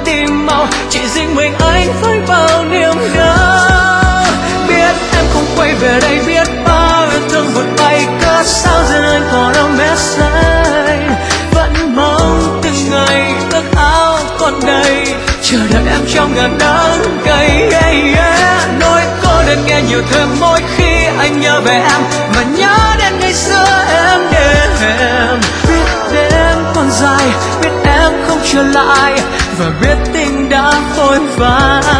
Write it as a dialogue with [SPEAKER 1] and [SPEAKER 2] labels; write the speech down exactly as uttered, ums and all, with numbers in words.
[SPEAKER 1] tìm màu, chỉ riêng mình anh với bao niềm đau. Biết em không quay về đây, biết bao yêu thương vụt bay, cớ sao giờ anh còn đâu message. Vẫn mong từng ngày ước áo còn đầy, chờ đợi em trong ngàn nắng cay. Yeah, yeah. Nỗi cô đơn nghe nhiều thêm mỗi khi anh nhớ về em, và nhớ đến ngày xưa em đêm. Biết đêm còn dài, biết em không trở lại, và biết tình đã vội vã.